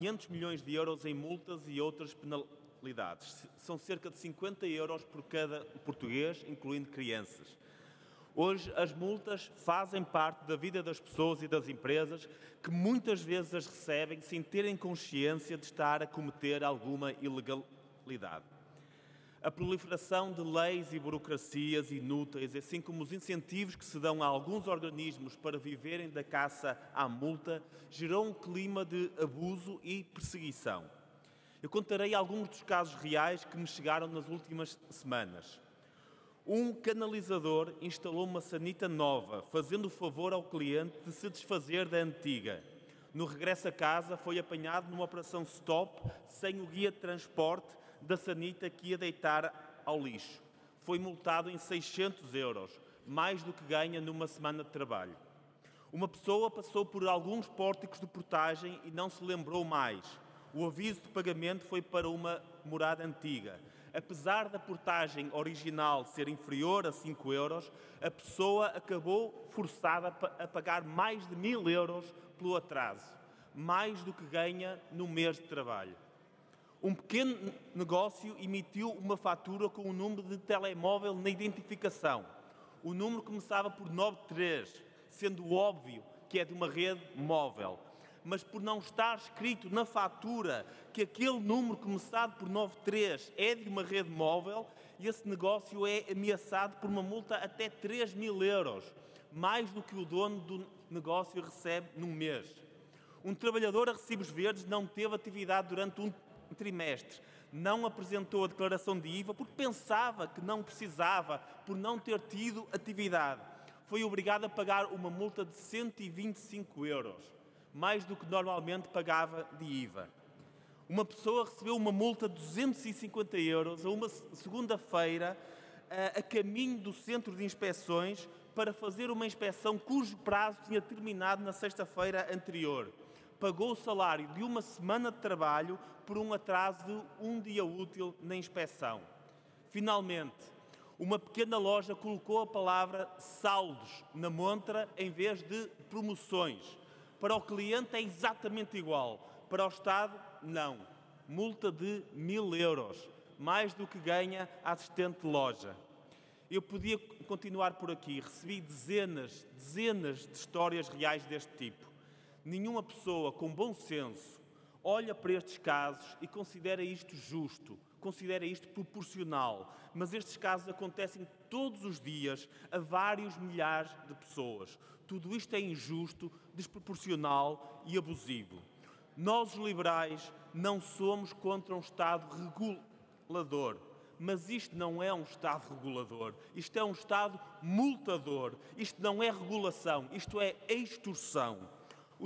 500 milhões de euros em multas e outras penalidades. São cerca de 50 euros por cada português, incluindo crianças. Hoje, as multas fazem parte da vida das pessoas e das empresas que muitas vezes as recebem sem terem consciência de estar a cometer alguma ilegalidade. A proliferação de leis e burocracias inúteis, assim como os incentivos que se dão a alguns organismos para viverem da caça à multa, gerou um clima de abuso e perseguição. Eu contarei alguns dos casos reais que me chegaram nas últimas semanas. Um canalizador instalou uma sanita nova, fazendo o favor ao cliente de se desfazer da antiga. No regresso a casa, foi apanhado numa operação stop, sem o guia de transporte da sanita que ia deitar ao lixo. Foi multado em 600 euros, mais do que ganha numa semana de trabalho. Uma pessoa passou por alguns pórticos de portagem e não se lembrou mais. O aviso de pagamento foi para uma morada antiga. Apesar da portagem original ser inferior a 5 euros, a pessoa acabou forçada a pagar mais de 1000 euros pelo atraso, mais do que ganha no mês de trabalho. Um pequeno negócio emitiu uma fatura com o número de telemóvel na identificação. O número começava por 93, sendo óbvio que é de uma rede móvel. Mas por não estar escrito na fatura que aquele número começado por 93 é de uma rede móvel, esse negócio é ameaçado por uma multa até 3.000 euros, mais do que o dono do negócio recebe num mês. Um trabalhador a recibos verdes não teve atividade durante um trimestre, não apresentou a declaração de IVA porque pensava que não precisava, por não ter tido atividade. Foi obrigado a pagar uma multa de 125 euros. Mais do que normalmente pagava de IVA. Uma pessoa recebeu uma multa de 250 euros a uma segunda-feira a caminho do centro de inspeções para fazer uma inspeção cujo prazo tinha terminado na sexta-feira anterior. Pagou o salário de uma semana de trabalho por um atraso de um dia útil na inspeção. Finalmente, uma pequena loja colocou a palavra saldos na montra em vez de promoções. Para o cliente é exatamente igual, para o Estado, não. Multa de 1000 euros, mais do que ganha a assistente de loja. Eu podia continuar por aqui, recebi dezenas de histórias reais deste tipo. Nenhuma pessoa com bom senso olha para estes casos e considera isto justo, considera isto proporcional, mas estes casos acontecem todos os dias a vários milhares de pessoas. Tudo isto é injusto, desproporcional e abusivo. Nós, os liberais, não somos contra um Estado regulador, mas isto não é um Estado regulador, isto é um Estado multador, isto não é regulação, isto é extorsão. O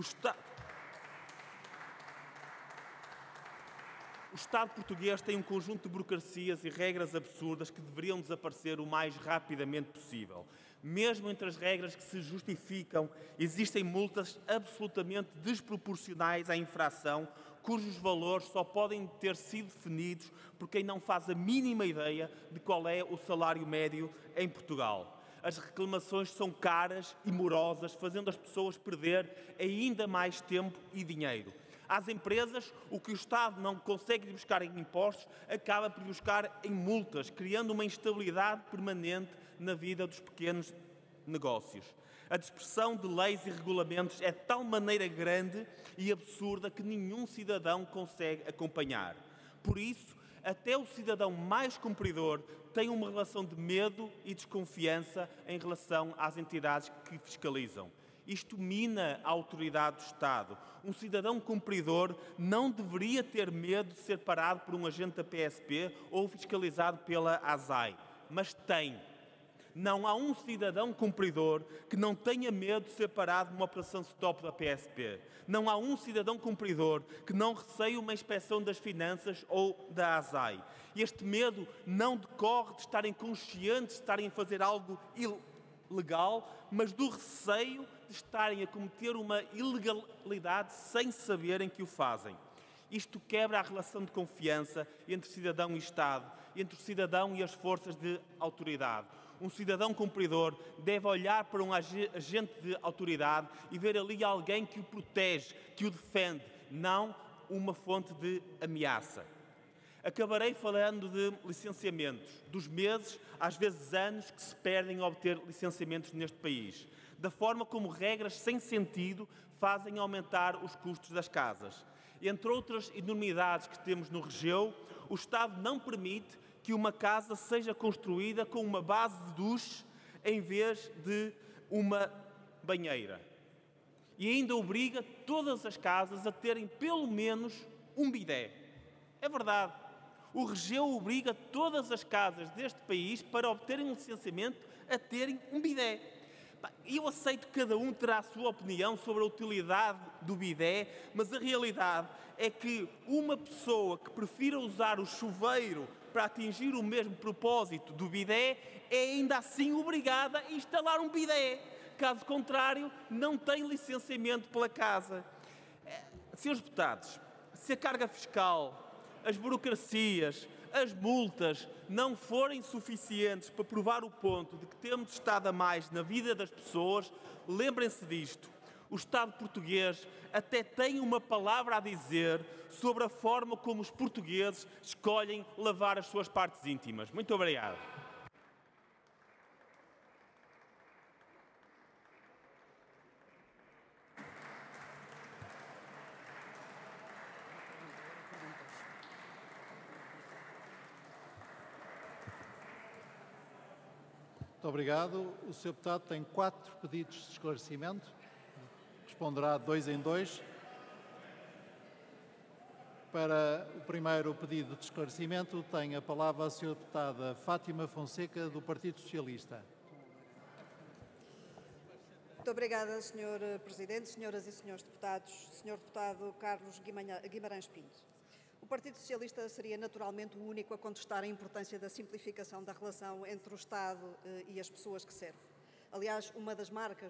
Estado português tem um conjunto de burocracias e regras absurdas que deveriam desaparecer o mais rapidamente possível. Mesmo entre as regras que se justificam, existem multas absolutamente desproporcionais à infração, cujos valores só podem ter sido definidos por quem não faz a mínima ideia de qual é o salário médio em Portugal. As reclamações são caras e morosas, fazendo as pessoas perder ainda mais tempo e dinheiro. Às empresas, o que o Estado não consegue buscar em impostos, acaba por buscar em multas, criando uma instabilidade permanente na vida dos pequenos negócios. A dispersão de leis e regulamentos é de tal maneira grande e absurda que nenhum cidadão consegue acompanhar. Por isso, até o cidadão mais cumpridor tem uma relação de medo e desconfiança em relação às entidades que fiscalizam. Isto mina a autoridade do Estado. Um cidadão cumpridor não deveria ter medo de ser parado por um agente da PSP ou fiscalizado pela ASAI, mas tem. Não há um cidadão cumpridor que não tenha medo de ser parado numa operação stop da PSP. Não há um cidadão cumpridor que não receie uma inspeção das finanças ou da ASAI. Este medo não decorre de estarem conscientes de estarem a fazer algo ilegal, mas do receio de estarem a cometer uma ilegalidade sem saberem que o fazem. Isto quebra a relação de confiança entre cidadão e Estado, entre o cidadão e as forças de autoridade. Um cidadão cumpridor deve olhar para um agente de autoridade e ver ali alguém que o protege, que o defende, não uma fonte de ameaça. Acabarei falando de licenciamentos, dos meses, às vezes anos, que se perdem a obter licenciamentos neste país, da forma como regras sem sentido fazem aumentar os custos das casas. Entre outras enormidades que temos no Regeu, o Estado não permite que uma casa seja construída com uma base de duche em vez de uma banheira. E ainda obriga todas as casas a terem pelo menos um bidé. É verdade. O Regeu obriga todas as casas deste país, para obterem um licenciamento, a terem um bidé. Eu aceito que cada um terá a sua opinião sobre a utilidade do bidé, mas a realidade é que uma pessoa que prefira usar o chuveiro para atingir o mesmo propósito do bidé é ainda assim obrigada a instalar um bidé. Caso contrário, não tem licenciamento pela casa. Senhores deputados, se a carga fiscal, as burocracias, as multas não forem suficientes para provar o ponto de que temos estado a mais na vida das pessoas, lembrem-se disto. O Estado português até tem uma palavra a dizer sobre a forma como os portugueses escolhem lavar as suas partes íntimas. Muito obrigado. Muito obrigado. O Sr. Deputado tem 4 pedidos de esclarecimento. Responderá de 2 em 2. Para o primeiro pedido de esclarecimento, tem a palavra a Sra. Deputada Fátima Fonseca, do Partido Socialista. Muito obrigada, Sr. Presidente, senhoras e senhores deputados, Sr. Deputado Carlos Guimarães Pinto. O Partido Socialista seria naturalmente o único a contestar a importância da simplificação da relação entre o Estado e as pessoas que serve. Aliás, uma das marcas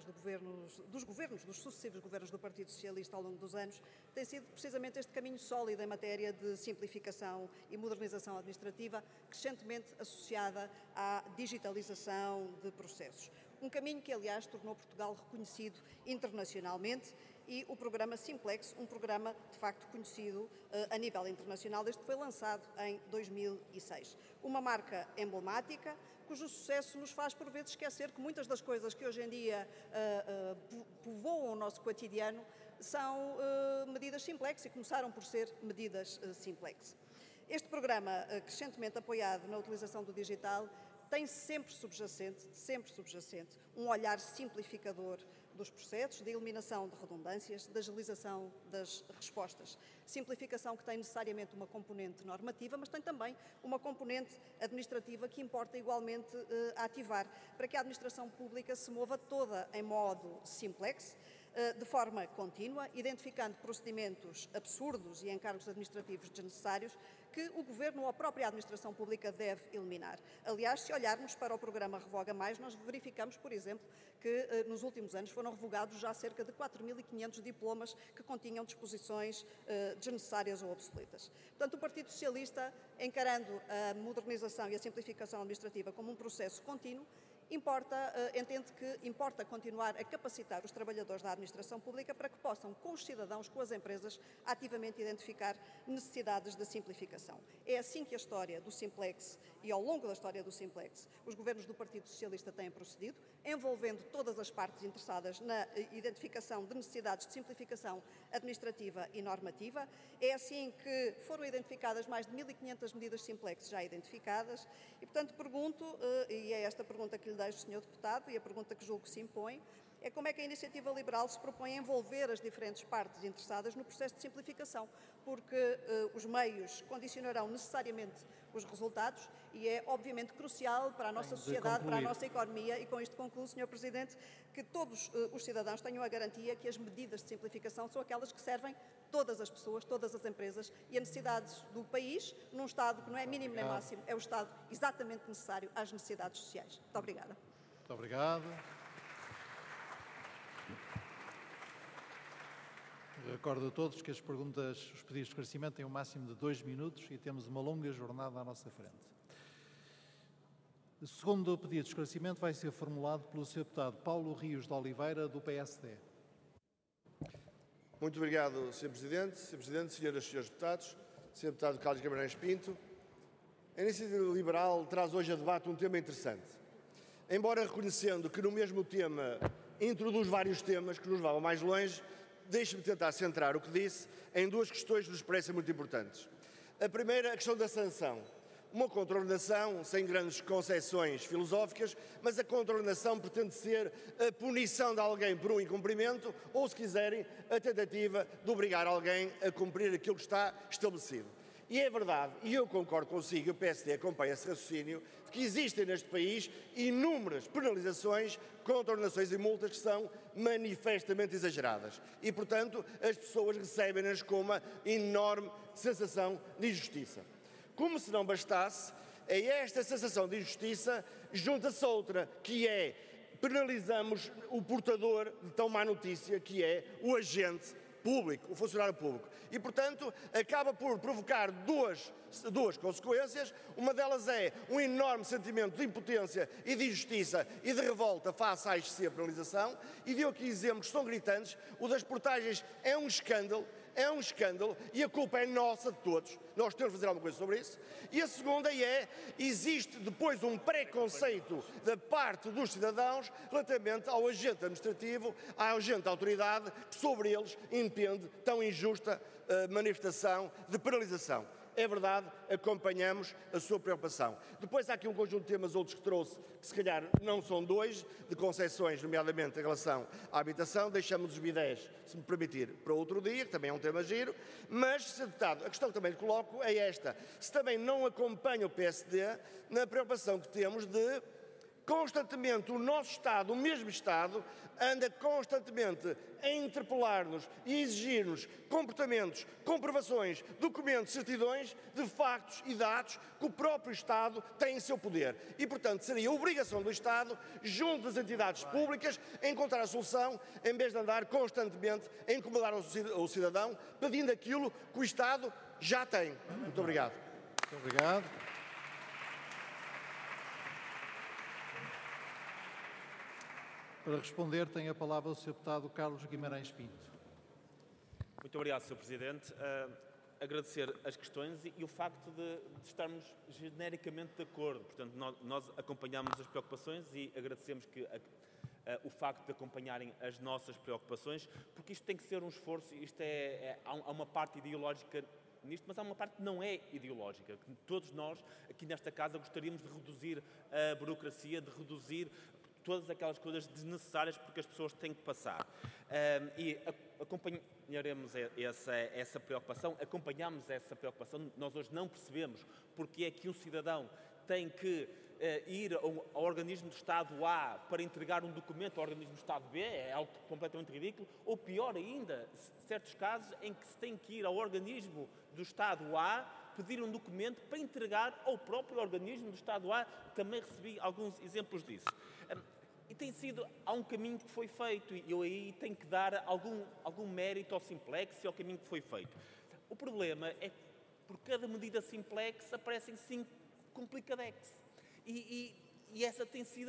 dos sucessivos governos do Partido Socialista ao longo dos anos tem sido precisamente este caminho sólido em matéria de simplificação e modernização administrativa, crescentemente associada à digitalização de processos. Um caminho que, aliás, tornou Portugal reconhecido internacionalmente, e o programa Simplex, um programa de facto conhecido a nível internacional, desde que foi lançado em 2006. Uma marca emblemática, cujo sucesso nos faz por vezes esquecer que muitas das coisas que hoje em dia povoam o nosso cotidiano são medidas Simplex e começaram por ser medidas Simplex. Este programa, crescentemente apoiado na utilização do digital, tem sempre subjacente, um olhar simplificador dos processos, de eliminação de redundâncias, de agilização das respostas. Simplificação que tem necessariamente uma componente normativa, mas tem também uma componente administrativa que importa igualmente ativar, para que a administração pública se mova toda em modo Simplex, de forma contínua, identificando procedimentos absurdos e encargos administrativos desnecessários que o Governo ou a própria administração pública deve eliminar. Aliás, se olharmos para o programa Revoga Mais, nós verificamos, por exemplo, que nos últimos anos foram revogados já cerca de 4.500 diplomas que continham disposições desnecessárias ou obsoletas. Portanto, o Partido Socialista, encarando a modernização e a simplificação administrativa como um processo contínuo, entende que importa continuar a capacitar os trabalhadores da administração pública para que possam, com os cidadãos, com as empresas, ativamente identificar necessidades de simplificação. É assim que a história do Simplex e ao longo da história do Simplex, os governos do Partido Socialista têm procedido, envolvendo todas as partes interessadas na identificação de necessidades de simplificação administrativa e normativa. É assim que foram identificadas mais de 1.500 medidas Simplex já identificadas e, portanto, pergunto, e é esta pergunta que lhe deixo, Sr. Deputado, e a pergunta que julgo que se impõe, é como é que a Iniciativa Liberal se propõe a envolver as diferentes partes interessadas no processo de simplificação, porque os meios condicionarão necessariamente os resultados e é obviamente crucial para a nossa sociedade, para a nossa economia, e com isto concluo, Sr. Presidente, que todos os cidadãos tenham a garantia que as medidas de simplificação são aquelas que servem todas as pessoas, todas as empresas e as necessidades do país, num Estado que não é mínimo nem máximo, é o Estado exatamente necessário às necessidades sociais. Muito obrigada. Muito obrigado. Recordo a todos que as perguntas, os pedidos de esclarecimento têm um máximo de 2 minutos e temos uma longa jornada à nossa frente. O segundo pedido de esclarecimento vai ser formulado pelo Sr. Deputado Paulo Rios de Oliveira, do PSD. Muito obrigado, Sr. Presidente. Sr. Presidente, senhoras e senhores deputados, Sr. Deputado Carlos Guimarães Pinto, a Iniciativa Liberal traz hoje a debate um tema interessante. Embora reconhecendo que no mesmo tema introduz vários temas que nos levam mais longe, deixe-me tentar centrar o que disse em duas questões que nos parecem muito importantes. A primeira, a questão da sanção. Uma contraordenação sem grandes concepções filosóficas, mas a contraordenação pretende ser a punição de alguém por um incumprimento ou, se quiserem, a tentativa de obrigar alguém a cumprir aquilo que está estabelecido. E é verdade, e eu concordo consigo, e o PSD acompanha esse raciocínio, de que existem neste país inúmeras penalizações, contraordenações e multas que são manifestamente exageradas. E, portanto, as pessoas recebem-nas com uma enorme sensação de injustiça. Como se não bastasse, a esta sensação de injustiça junta-se outra, que é penalizamos o portador de tão má notícia, que é o agente público, o funcionário público. E, portanto, acaba por provocar duas consequências. Uma delas é um enorme sentimento de impotência e de injustiça e de revolta face à excessiva penalização. E deu aqui exemplos que são gritantes. O das portagens é um escândalo e a culpa é nossa de todos. Nós temos de fazer alguma coisa sobre isso. E a segunda existe depois um preconceito da parte dos cidadãos relativamente ao agente administrativo, ao agente da autoridade, que sobre eles impende tão injusta manifestação de penalização. É verdade, acompanhamos a sua preocupação. Depois há aqui um conjunto de temas, outros que trouxe, que se calhar não são dois, de concessões, nomeadamente em relação à habitação. Deixamos os bidés, se me permitir, para outro dia, que também é um tema giro. Mas, Sr. Deputado, a questão que também lhe coloco é esta. Se também não acompanha o PSD na preocupação que temos de constantemente o nosso Estado, o mesmo Estado, anda constantemente a interpelar-nos e exigir-nos comportamentos, comprovações, documentos, certidões de factos e dados que o próprio Estado tem em seu poder. E, portanto, seria obrigação do Estado, junto das entidades públicas, encontrar a solução, em vez de andar constantemente a incomodar o cidadão, pedindo aquilo que o Estado já tem. Muito obrigado. Muito obrigado. Para responder, tem a palavra o Sr. Deputado Carlos Guimarães Pinto. Muito obrigado, Sr. Presidente. Agradecer as questões e o facto de estarmos genericamente de acordo. Portanto, nós acompanhamos as preocupações e agradecemos o facto de acompanharem as nossas preocupações, porque isto tem que ser um esforço, há uma parte ideológica nisto, mas há uma parte que não é ideológica. Todos nós, aqui nesta casa, gostaríamos de reduzir a burocracia, de reduzir todas aquelas coisas desnecessárias porque as pessoas têm que passar. E acompanharemos essa preocupação, acompanhamos essa preocupação. Nós hoje não percebemos porque é que um cidadão tem que ir ao organismo do Estado A para entregar um documento ao organismo do Estado B, é algo completamente ridículo, ou pior ainda, certos casos em que se tem que ir ao organismo do Estado A pedir um documento para entregar ao próprio organismo do Estado A. Também recebi alguns exemplos disso. E há um caminho que foi feito, e eu aí tenho que dar algum mérito ao Simplex e ao caminho que foi feito. O problema é que por cada medida Simplex aparecem 5 Complicadex. E essa tem sido a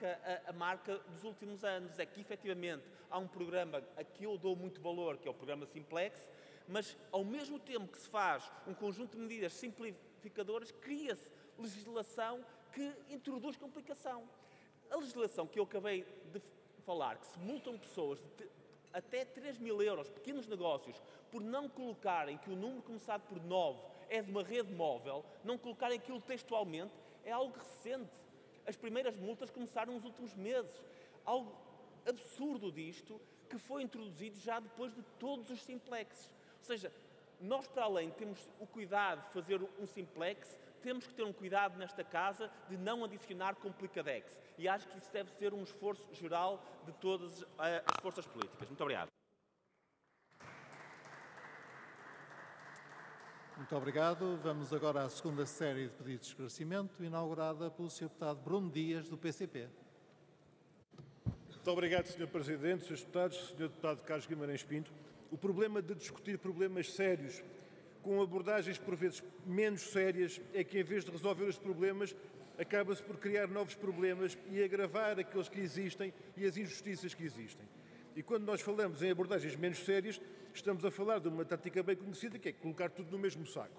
marca dos últimos anos, é que efetivamente há um programa a que eu dou muito valor, que é o programa Simplex, mas ao mesmo tempo que se faz um conjunto de medidas simplificadoras, cria-se legislação que introduz complicação. A legislação que eu acabei de falar, que se multam pessoas de até 3.000 euros, pequenos negócios, por não colocarem que o número começado por 9 é de uma rede móvel, não colocarem aquilo textualmente, é algo recente. As primeiras multas começaram nos últimos meses. Algo absurdo disto, que foi introduzido já depois de todos os Simplexes. Ou seja, nós, para além de termos o cuidado de fazer um Simplex, temos que ter um cuidado nesta casa de não adicionar Complicadex. E acho que isso deve ser um esforço geral de todas as forças políticas. Muito obrigado. Muito obrigado. Vamos agora à segunda série de pedidos de esclarecimento, inaugurada pelo Sr. Deputado Bruno Dias, do PCP. Muito obrigado, Sr. Presidente, Srs. Deputados, Sr. Deputado Carlos Guimarães Pinto. O problema de discutir problemas sérios com abordagens por vezes menos sérias é que, em vez de resolver os problemas, acaba-se por criar novos problemas e agravar aqueles que existem e as injustiças que existem. E quando nós falamos em abordagens menos sérias, estamos a falar de uma tática bem conhecida, que é colocar tudo no mesmo saco.